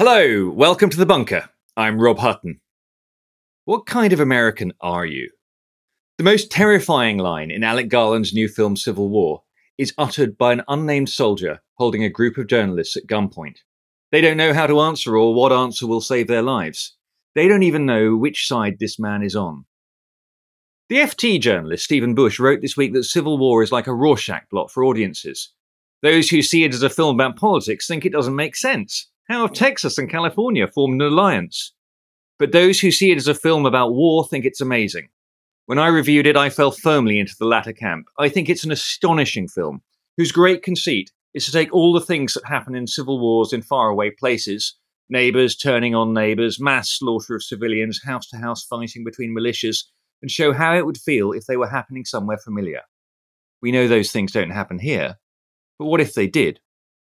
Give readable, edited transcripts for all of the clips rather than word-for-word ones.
Hello, welcome to The Bunker. I'm Rob Hutton. What kind of American are you? The most terrifying line in Alec Garland's new film Civil War is uttered by an unnamed soldier holding a group of journalists at gunpoint. They don't know how to answer or what answer will save their lives. They don't even know which side this man is on. The FT journalist Stephen Bush wrote this week that Civil War is like a Rorschach blot for audiences. Those who see it as a film about politics think it doesn't make sense. How have Texas and California formed an alliance? But those who see it as a film about war think it's amazing. When I reviewed it, I fell firmly into the latter camp. I think it's an astonishing film, whose great conceit is to take all the things that happen in civil wars in faraway places, neighbours turning on neighbours, mass slaughter of civilians, house-to-house fighting between militias, and show how it would feel if they were happening somewhere familiar. We know those things don't happen here, but what if they did?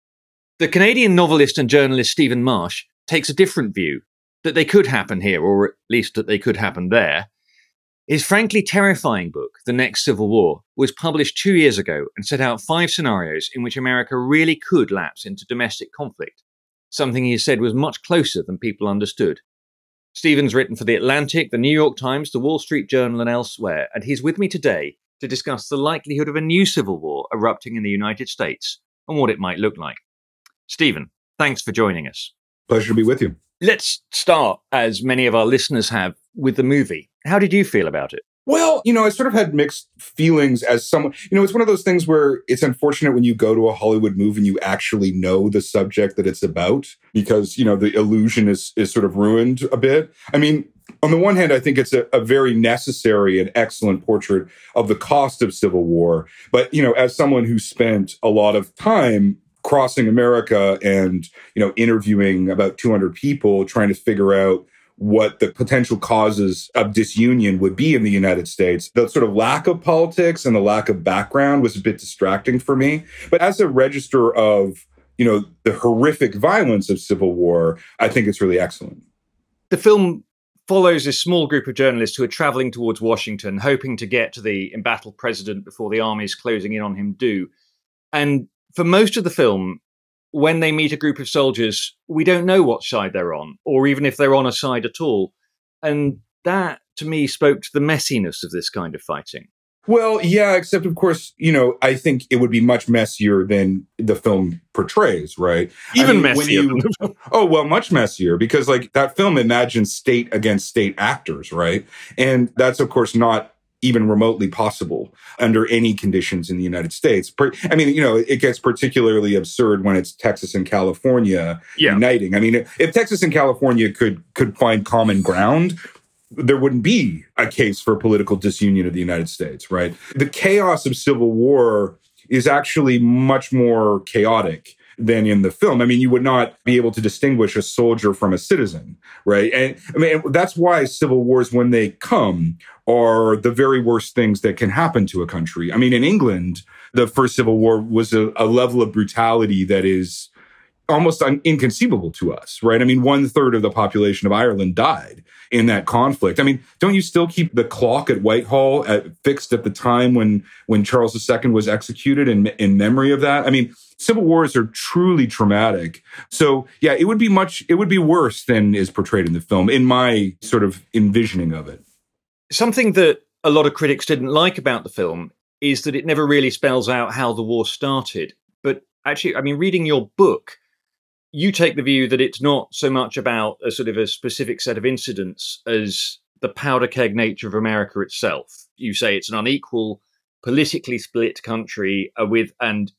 The Canadian novelist and journalist Stephen Marsh takes a different view, that they could happen here, or at least that they could happen there. His frankly terrifying book, The Next Civil War, was published 2 years ago and set out 5 scenarios in which America really could lapse into domestic conflict, something he said was much closer than people understood. Stephen's written for The Atlantic, The New York Times, The Wall Street Journal and elsewhere, and he's with me today to discuss the likelihood of a new civil war erupting in the United States and what it might look like. Stephen, thanks for joining us. Pleasure to be with you. Let's start, as many of our listeners have, with the movie. How did you feel about it? Well, I sort of had mixed feelings as someone, it's one of those things where it's unfortunate when you go to a Hollywood movie and you actually know the subject that it's about because, the illusion is sort of ruined a bit. I mean, on the one hand, I think it's a very necessary and excellent portrait of the cost of civil war. But, as someone who spent a lot of time crossing America and, interviewing about 200 people, trying to figure out what the potential causes of disunion would be in the United States. The sort of lack of politics and the lack of background was a bit distracting for me. But as a register of, the horrific violence of civil war, I think it's really excellent. The film follows a small group of journalists who are traveling towards Washington, hoping to get to the embattled president before the armies closing in on him do. And for most of the film, when they meet a group of soldiers, we don't know what side they're on, or even if they're on a side at all. And that, to me, spoke to the messiness of this kind of fighting. Well, yeah, except, of course, I think it would be much messier than the film portrays, right? Even messier. Oh, well, much messier, because, that film imagines state against state actors, right? And that's, of course, not even remotely possible under any conditions in the United States. I mean, it gets particularly absurd when it's Texas and California uniting. I mean, if Texas and California could find common ground, there wouldn't be a case for political disunion of the United States, right? The chaos of civil war is actually much more chaotic than in the film. I mean, you would not be able to distinguish a soldier from a citizen, right? And I mean, that's why civil wars, when they come, are the very worst things that can happen to a country. I mean, in England, the first civil war was a level of brutality that is almost inconceivable to us, right? I mean, 1/3 of the population of Ireland died in that conflict. I mean, don't you still keep the clock at Whitehall fixed at the time when Charles II was executed in memory of that? I mean, civil wars are truly traumatic. So, yeah, it would be worse than is portrayed in the film, in my sort of envisioning of it. Something that a lot of critics didn't like about the film is that it never really spells out how the war started. But actually, I mean, reading your book, you take the view that it's not so much about a sort of a specific set of incidents as the powder keg nature of America itself. You say it's an unequal, politically split country and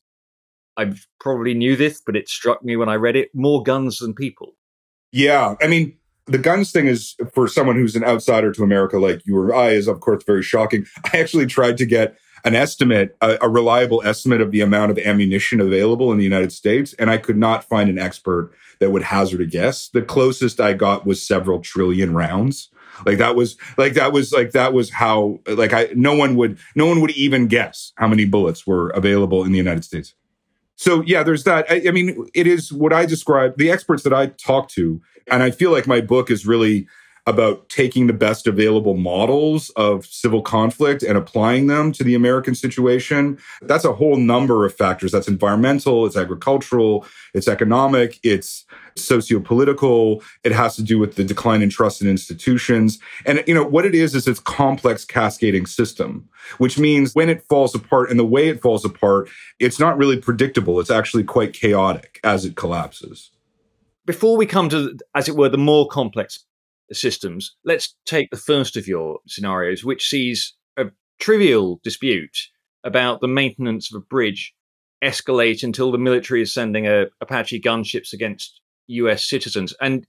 I probably knew this, but it struck me when I read it, more guns than people. Yeah, I mean, the guns thing is, for someone who's an outsider to America like you or I, is of course very shocking. I actually tried to get an estimate, a reliable estimate of the amount of ammunition available in the United States, and I could not find an expert that would hazard a guess. The closest I got was several trillion rounds. No one would even guess how many bullets were available in the United States. So yeah, there's that. I mean, it is what I describe, the experts that I talk to, and I feel like my book is really about taking the best available models of civil conflict and applying them to the American situation. That's a whole number of factors. That's environmental, it's agricultural, it's economic, it's sociopolitical. It has to do with the decline in trust in institutions. And, what it is it's complex cascading system, which means when it falls apart and the way it falls apart, it's not really predictable. It's actually quite chaotic as it collapses. Before we come to, as it were, the more complex systems, let's take the first of your scenarios, which sees a trivial dispute about the maintenance of a bridge escalate until the military is sending Apache gunships against US citizens. And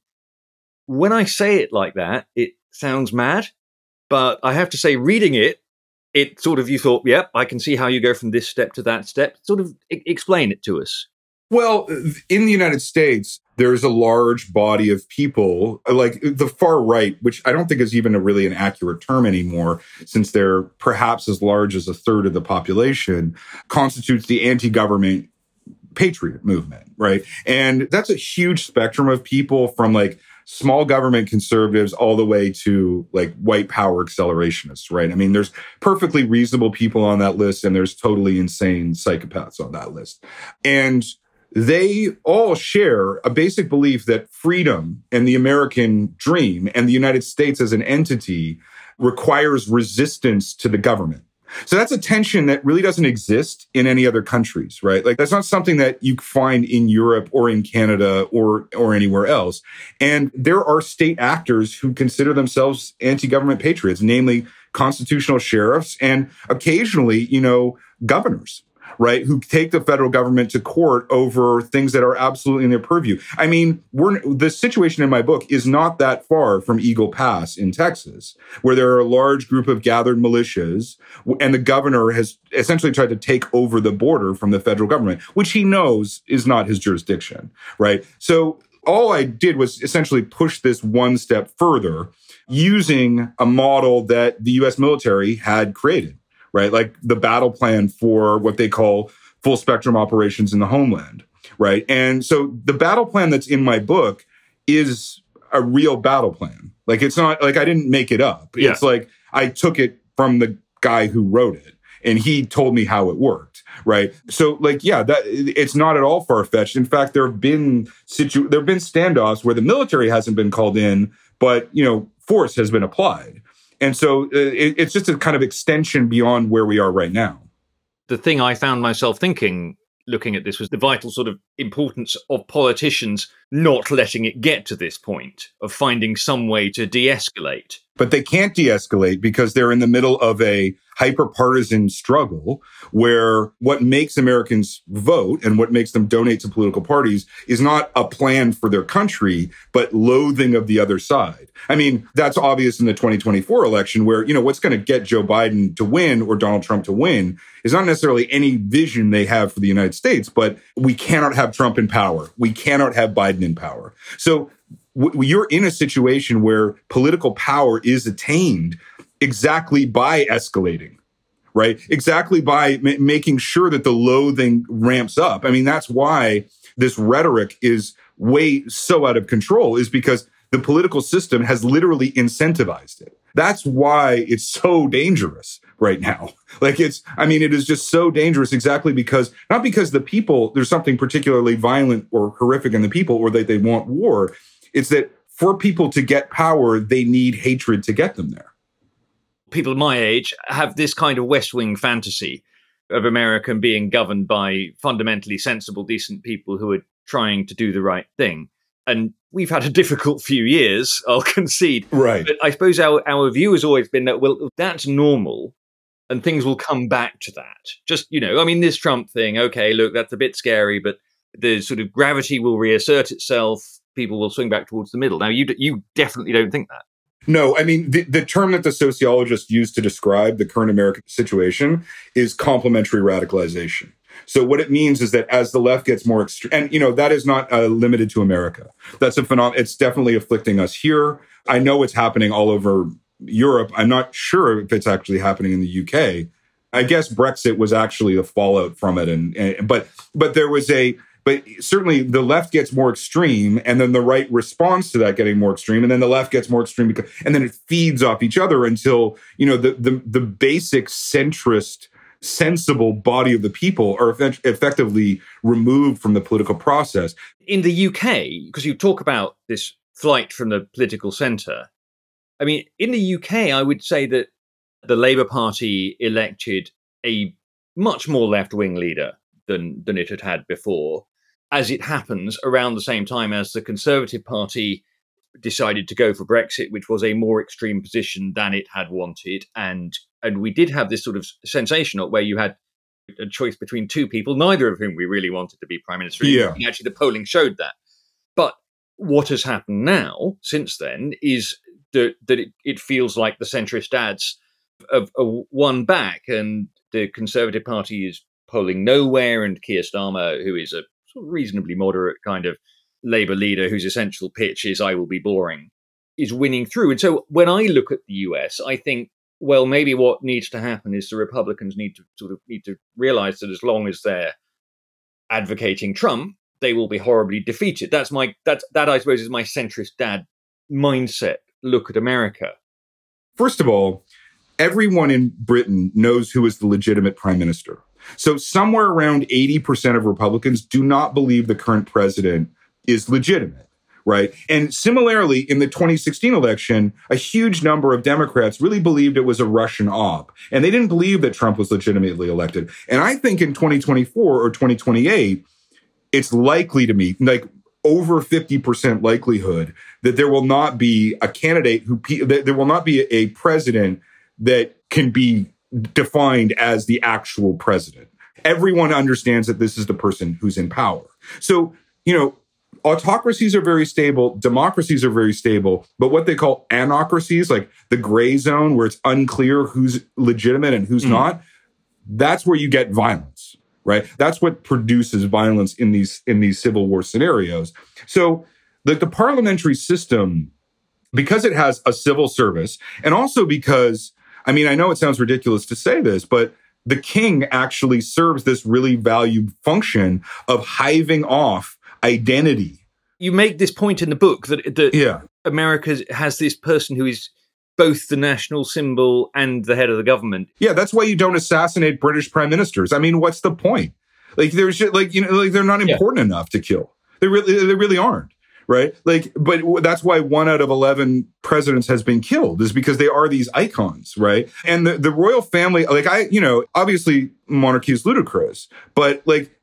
when I say it like that, it sounds mad, but I have to say, reading it sort of, you thought, yep, I can see how you go from this step to that step. Sort of explain it to us. Well, in the United States, there's a large body of people, like the far right, which I don't think is even really an accurate term anymore, since they're perhaps as large as a third of the population, constitutes the anti-government patriot movement, right? And that's a huge spectrum of people, from like small government conservatives all the way to like white power accelerationists, right? I mean, there's perfectly reasonable people on that list, and there's totally insane psychopaths on that list. And they all share a basic belief that freedom and the American dream and the United States as an entity requires resistance to the government. So that's a tension that really doesn't exist in any other countries, right? Like that's not something that you find in Europe or in Canada or anywhere else. And there are state actors who consider themselves anti-government patriots, namely constitutional sheriffs and occasionally, governors, right, who take the federal government to court over things that are absolutely in their purview. I mean, the situation in my book is not that far from Eagle Pass in Texas, where there are a large group of gathered militias, and the governor has essentially tried to take over the border from the federal government, which he knows is not his jurisdiction, right? So all I did was essentially push this one step further using a model that the U.S. military had created, right? Like the battle plan for what they call full spectrum operations in the homeland, right? And so the battle plan that's in my book is a real battle plan. Like it's not like I didn't make it up. Yeah. It's like I took it from the guy who wrote it and he told me how it worked, right? So like, yeah, that it's not at all far-fetched. In fact, there have been standoffs where the military hasn't been called in, but, force has been applied. And so it's just a kind of extension beyond where we are right now. The thing I found myself thinking, looking at this, was the vital sort of importance of politicians not letting it get to this point, of finding some way to de-escalate. But they can't de-escalate because they're in the middle of a hyper-partisan struggle where what makes Americans vote and what makes them donate to political parties is not a plan for their country, but loathing of the other side. I mean, that's obvious in the 2024 election where, what's going to get Joe Biden to win or Donald Trump to win is not necessarily any vision they have for the United States, but we cannot have Trump in power. We cannot have Biden in power. So you're in a situation where political power is attained exactly by escalating, right? Exactly by making sure that the loathing ramps up. I mean, that's why this rhetoric is so out of control, is because the political system has literally incentivized it. That's why it's so dangerous right now. Like it is just so dangerous exactly because, not because the people, there's something particularly violent or horrific in the people or that they want war. It's that for people to get power, they need hatred to get them there. People my age have this kind of West Wing fantasy of America being governed by fundamentally sensible, decent people who are trying to do the right thing. And we've had a difficult few years, I'll concede. Right. But I suppose our view has always been that, well, that's normal and things will come back to that. Just, this Trump thing, okay, look, that's a bit scary, but the sort of gravity will reassert itself. People will swing back towards the middle. Now, you definitely don't think that. No, I mean, the term that the sociologists use to describe the current American situation is complementary radicalization. So what it means is that as the left gets more extreme, and, that is not limited to America. That's a phenomenon. It's definitely afflicting us here. I know it's happening all over Europe. I'm not sure if it's actually happening in the UK. I guess Brexit was actually the fallout from it. But there was But certainly the left gets more extreme, and then the right responds to that getting more extreme, and then the left gets more extreme, and then it feeds off each other until, the basic centrist, sensible body of the people are effectively removed from the political process. In the UK, because you talk about this flight from the political centre, I mean, in the UK, I would say that the Labour Party elected a much more left-wing leader than it had had before, as it happens around the same time as the Conservative Party decided to go for Brexit, which was a more extreme position than it had wanted. And we did have this sort of sensation where you had a choice between two people, neither of whom we really wanted to be Prime Minister. Yeah. And actually, the polling showed that. But what has happened now, since then, is that it feels like the centrist dads have won back, and the Conservative Party is polling nowhere, and Keir Starmer, who is a sort of reasonably moderate kind of Labour leader whose essential pitch is "I will be boring," is winning through. And so when I look at the US, I think, well, maybe what needs to happen is the Republicans need to realise that as long as they're advocating Trump, they will be horribly defeated. That I suppose is my centrist dad mindset look at America. First of all, everyone in Britain knows who is the legitimate prime minister. So somewhere around 80% of Republicans do not believe the current president is legitimate, right? And similarly, in the 2016 election, a huge number of Democrats really believed it was a Russian op, and they didn't believe that Trump was legitimately elected. And I think in 2024 or 2028, it's likely to me, like over 50% likelihood that there will not be a candidate there will not be a president that can be defined as the actual president. Everyone understands that this is the person who's in power. So, autocracies are very stable, democracies are very stable, but what they call anocracies, like the gray zone where it's unclear who's legitimate and who's not, that's where you get violence, right? That's what produces violence in these civil war scenarios. So the parliamentary system, because it has a civil service, and also because, I know it sounds ridiculous to say this, but the king actually serves this really valued function of hiving off identity. You make this point in the book that America has this person who is both the national symbol and the head of the government. Yeah, that's why you don't assassinate British prime ministers. What's the point? They're not important enough to kill. They really aren't. Right? But that's why 1 out of 11 presidents has been killed, is because they are these icons, right? And the royal family, obviously monarchy is ludicrous, but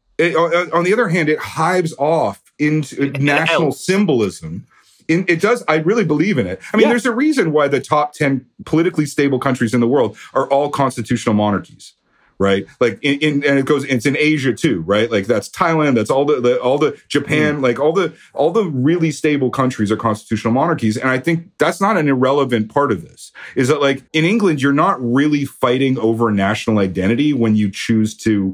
on the other hand, it hives off into national symbolism. It does. I really believe in it. There's a reason why the top 10 politically stable countries in the world are all constitutional monarchies. Right, and it's in Asia too, right? That's Thailand, that's all the Japan, all the really stable countries are constitutional monarchies, and I think that's not an irrelevant part of this. Is that in England, you're not really fighting over national identity when you choose to,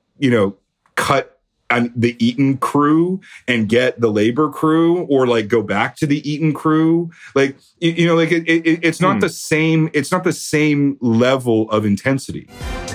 cut the Eton crew and get the Labour crew, or go back to the Eton crew. It's not the same. It's not the same level of intensity.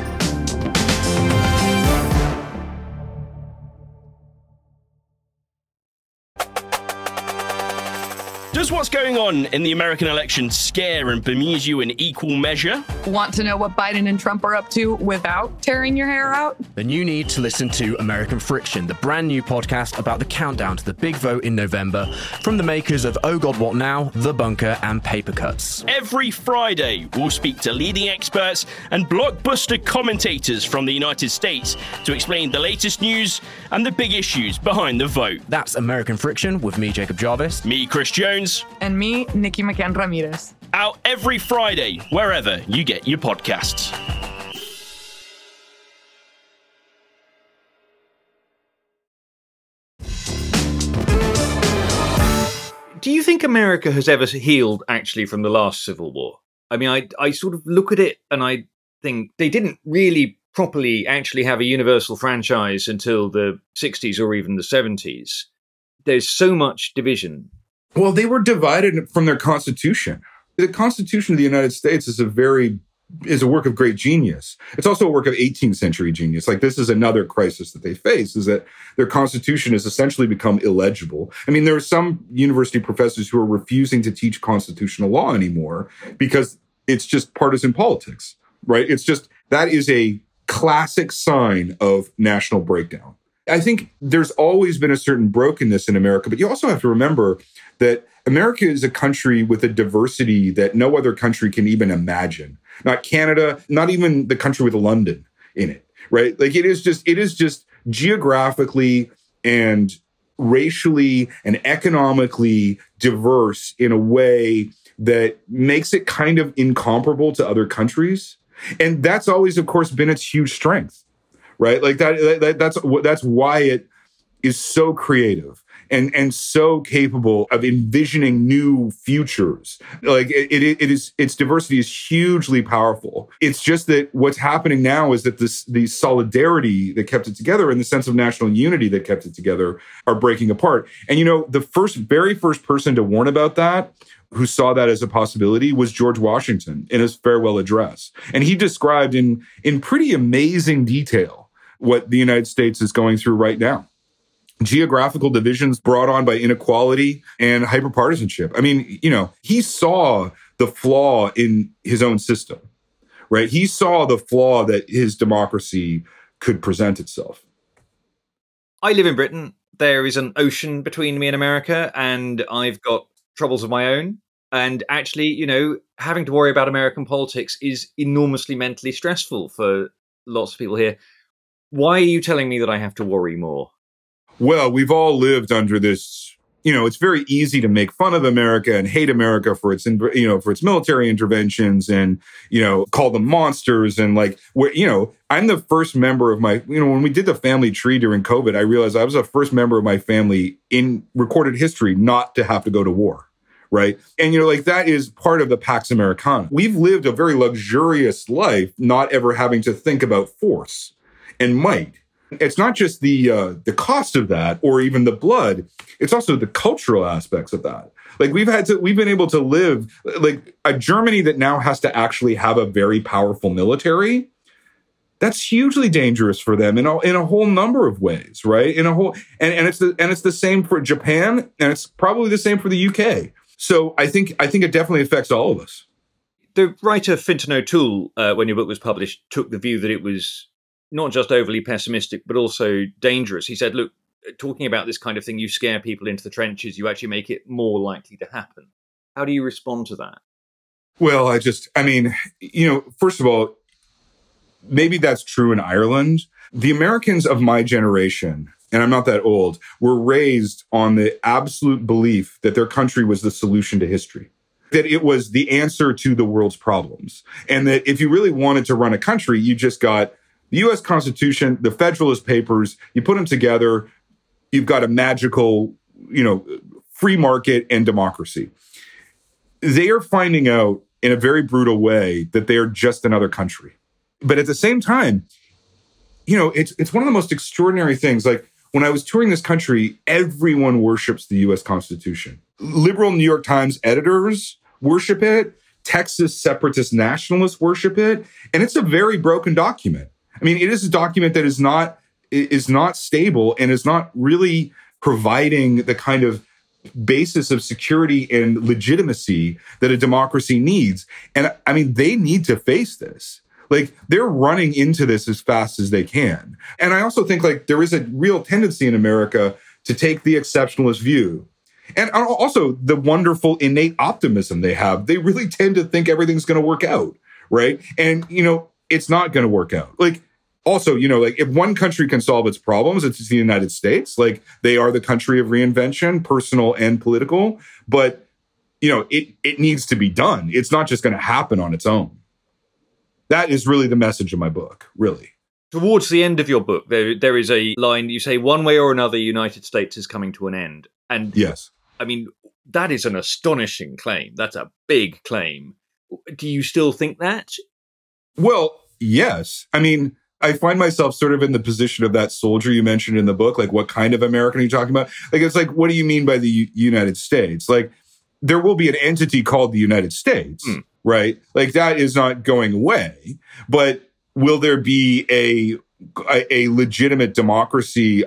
Does what's going on in the American election scare and bemuse you in equal measure? Want to know what Biden and Trump are up to without tearing your hair out? Then you need to listen to American Friction, the brand new podcast about the countdown to the big vote in November, from the makers of Oh God What Now, The Bunker, and Paper Cuts. Every Friday, we'll speak to leading experts and blockbuster commentators from the United States to explain the latest news and the big issues behind the vote. That's American Friction with me, Jacob Jarvis. Me, Chris Jones. And me, Nikki McCann Ramirez. Out every Friday, wherever you get your podcasts. Do you think America has ever healed, actually, from the last Civil War? I sort of look at it and I think they didn't really properly actually have a universal franchise until the 60s or even the 70s. There's so much division. Well, they were divided from their Constitution. The Constitution of the United States is a very is a work of great genius. It's also a work of 18th century genius. Like, this is another crisis that they face, is that their constitution has essentially become illegible. I mean, there are some university professors who are refusing to teach constitutional law anymore because it's just partisan politics, right? It's just, that is a classic sign of national breakdown. I think there's always been a certain brokenness in America, but you also have to remember that America is a country with a diversity that no other country can even imagine. Not Canada, not even the country with London in it, right? Like, it is just geographically and racially and economically diverse in a way that makes it kind of incomparable to other countries. And that's always, of course, been its huge strength, right? Like, that's why it is so creative and so capable of envisioning new futures. Like, its diversity is hugely powerful. It's just that what's happening now is that the solidarity that kept it together and the sense of national unity that kept it together are breaking apart. And, the very first person to warn about that, who saw that as a possibility, was George Washington in his farewell address. And he described in pretty amazing detail what the United States is going through right now. Geographical divisions brought on by inequality and hyperpartisanship. I mean, he saw the flaw in his own system, right? He saw the flaw that his democracy could present itself. I live in Britain. There is an ocean between me and America, and I've got troubles of my own. And actually, having to worry about American politics is enormously mentally stressful for lots of people here. Why are you telling me that I have to worry more? Well, we've all lived under this, it's very easy to make fun of America and hate America for its, for its military interventions and, call them monsters. And I'm the first member of my, when we did the family tree during COVID, I realized I was the first member of my family in recorded history not to have to go to war. Right. And, that is part of the Pax Americana. We've lived a very luxurious life, not ever having to think about force and might. It's not just the cost of that or even the blood. It's also the cultural aspects of that. Like, we've been able to live like a Germany that now has to actually have a very powerful military. That's hugely dangerous for them in a whole number of ways, right? And it's the same for Japan, and it's probably the same for the UK. So I think it definitely affects all of us. The writer Fintan O'Toole, when your book was published, took the view that it was not just overly pessimistic, but also dangerous. He said, look, talking about this kind of thing, you scare people into the trenches, you actually make it more likely to happen. How do you respond to that? Well, first of all, maybe that's true in Ireland. The Americans of my generation, and I'm not that old, were raised on the absolute belief that their country was the solution to history, that it was the answer to the world's problems. And that if you really wanted to run a country, you just got the U.S. Constitution, the Federalist Papers, you put them together, you've got a magical, free market and democracy. They are finding out in a very brutal way that they are just another country. But at the same time, it's one of the most extraordinary things. Like, when I was touring this country, everyone worships the U.S. Constitution. Liberal New York Times editors worship it. Texas separatist nationalists worship it. And it's a very broken document. I mean, it is a document that is not stable and is not really providing the kind of basis of security and legitimacy that a democracy needs. And I mean, they need to face this. Like, they're running into this as fast as they can. And I also think, there is a real tendency in America to take the exceptionalist view. And also the wonderful innate optimism they have. They really tend to think everything's going to work out, right? And, it's not going to work out. Also, if one country can solve its problems, it's the United States. They are the country of reinvention, personal and political. But, it needs to be done. It's not just going to happen on its own. That is really the message of my book, really. Towards the end of your book, there is a line, you say, one way or another, the United States is coming to an end. And yes, I mean, that is an astonishing claim. That's a big claim. Do you still think that? Well, yes. I mean, I find myself sort of in the position of that soldier you mentioned in the book. What kind of American are you talking about? It's what do you mean by the United States? There will be an entity called the United States, right? Like that is not going away, but will there be a legitimate democracy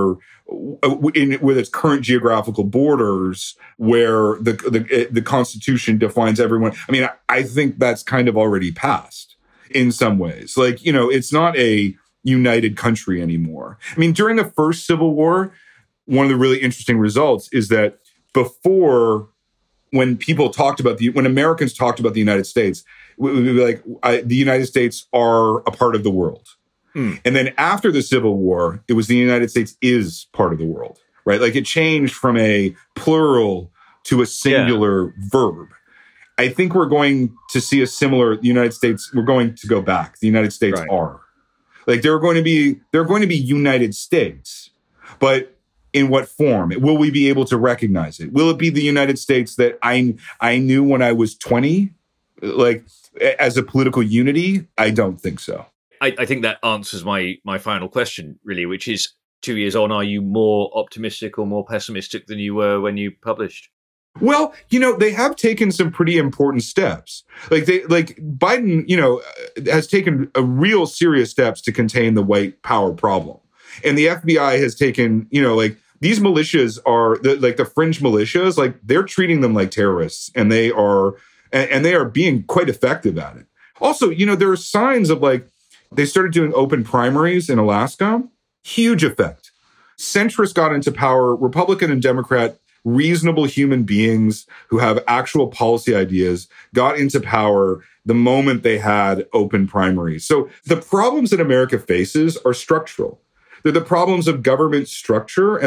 with its current geographical borders where the Constitution defines everyone? I mean, I think that's kind of already passed in some ways. Like, it's not a united country anymore. I mean, during the first Civil War, one of the really interesting results is that before, when Americans talked about the United States, we would be like, the United States are a part of the world. And then after the Civil War, it was the United States is part of the world, right? Like it changed from a plural to a singular verb. I think we're going to see a similar United States. We're going to go back. The United States are. Like they're going to be United States, but in what form? Will we be able to recognize it? Will it be the United States that I knew when I was 20, like as a political unity? I don't think so. I think that answers my final question, really, which is 2 years on, are you more optimistic or more pessimistic than you were when you published? Well, they have taken some pretty important steps. Like Biden, has taken a real serious steps to contain the white power problem. And the FBI has taken, these militias are the fringe militias, like they're treating them like terrorists, and they are being quite effective at it. Also, there are signs of they started doing open primaries in Alaska. Huge effect. Centrists got into power, Republican and Democrat, reasonable human beings who have actual policy ideas got into power the moment they had open primaries. So the problems that America faces are structural. They're the problems of government structure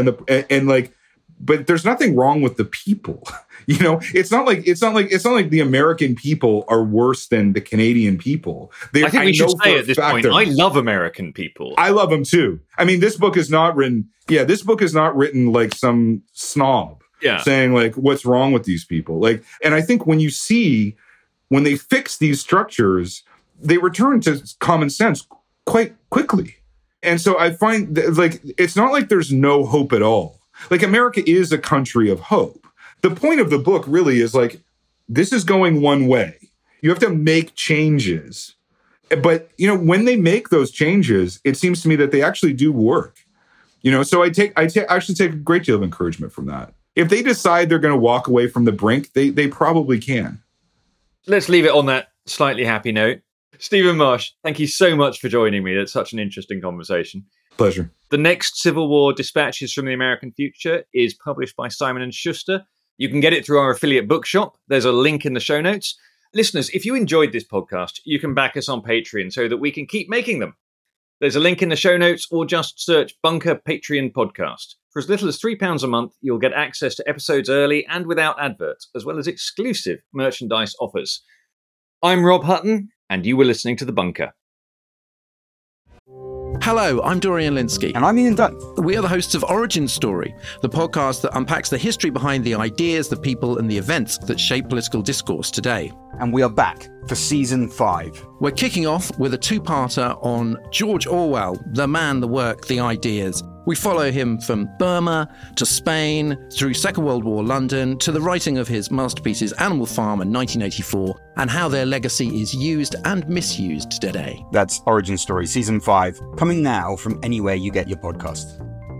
but there's nothing wrong with the people. It's not like the American people are worse than the Canadian people. I think we should say at this point, I love American people. I love them too. I mean, this book is not written like some snob saying like, what's wrong with these people? And I think when they fix these structures, they return to common sense quite quickly. And so I find that, it's not like there's no hope at all. Like America is a country of hope. The point of the book really is this is going one way. You have to make changes. But, when they make those changes, it seems to me that they actually do work. So I actually take a great deal of encouragement from that. If they decide they're going to walk away from the brink, they probably can. Let's leave it on that slightly happy note. Stephen Marsh, thank you so much for joining me. It's such an interesting conversation. Pleasure. The next Civil War Dispatches from the American Future is published by Simon & Schuster. You can get it through our affiliate bookshop. There's a link in the show notes. Listeners, if you enjoyed this podcast, you can back us on Patreon so that we can keep making them. There's a link in the show notes, or just search Bunker Patreon Podcast. For as little as £3 a month, you'll get access to episodes early and without adverts, as well as exclusive merchandise offers. I'm Rob Hutton, and you were listening to The Bunker. Hello, I'm Dorian Lynskey. And I'm Ian Dunn. We are the hosts of Origin Story, the podcast that unpacks the history behind the ideas, the people, and the events that shape political discourse today. And we are back for Season 5. We're kicking off with a two-parter on George Orwell, the man, the work, the ideas. We follow him from Burma to Spain, through Second World War London, to the writing of his masterpieces Animal Farm in 1984, and how their legacy is used and misused today. That's Origin Story Season 5, coming now from anywhere you get your podcasts.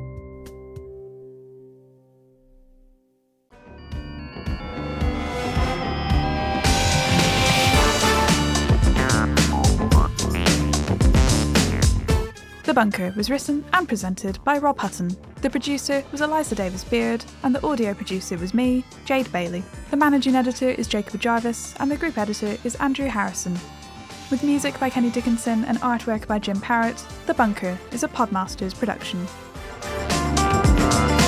The Bunker was written and presented by Rob Hutton. The producer was Eliza Davis-Beard, and the audio producer was me, Jade Bailey. The managing editor is Jacob Jarvis, and the group editor is Andrew Harrison. With music by Kenny Dickinson and artwork by Jim Parrott, The Bunker is a Podmasters production.